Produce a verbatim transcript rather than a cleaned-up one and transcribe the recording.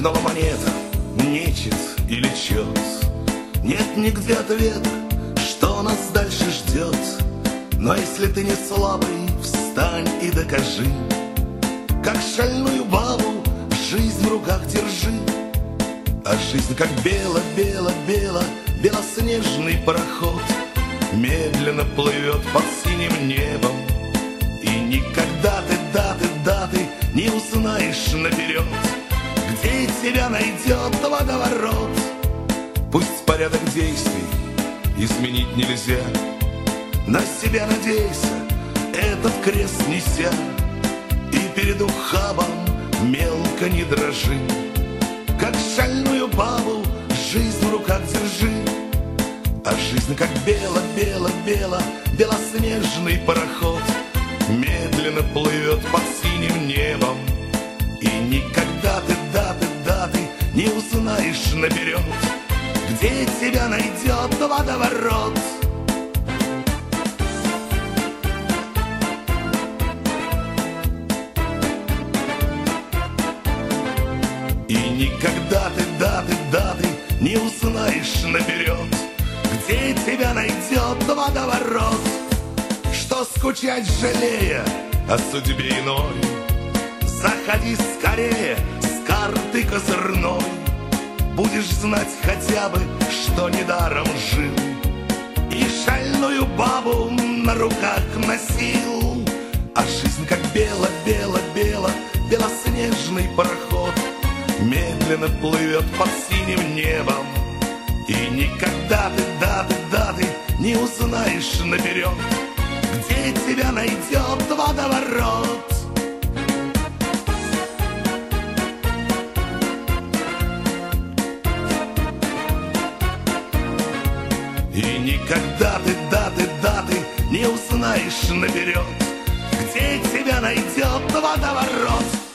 снова монета, нечет или чет. Нет нигде ответа, что нас дальше ждет. Но если ты не слабый, встань и докажи, как шальную бабу жизнь в руках держи. А жизнь как бело-бело-бело, белоснежный пароход медленно плывет под синим небом. И никогда ты даты, даты не узнаешь наперед, где тебя найдет водоворот. Пусть порядок действий изменить нельзя, на себя надейся, этот крест неся, и перед ухабом мелко не дрожи, как шальную бабу жизнь в руках держи. А жизнь как бело-бело-бело, белоснежный пароход медленно плывет под синим небом. И никогда ты даты, даты не узнаешь наперед, где тебя найдет водоворот. И никогда ты даты, даты не узнаешь наперед, где тебя найдет водоворот. Что скучать, жалея о судьбе иной, заходи скорее с карты козырной. Будешь знать хотя бы, что недаром жил, и шальную бабу на руках носил. А жизнь как бело-бело-бело, белоснежный пароход медленно плывет под синим небом. И никогда ты даты, даты не узнаешь наперед, где тебя найдет водоворот. И никогда ты даты, даты не узнаешь наперед, где тебя найдет водоворот.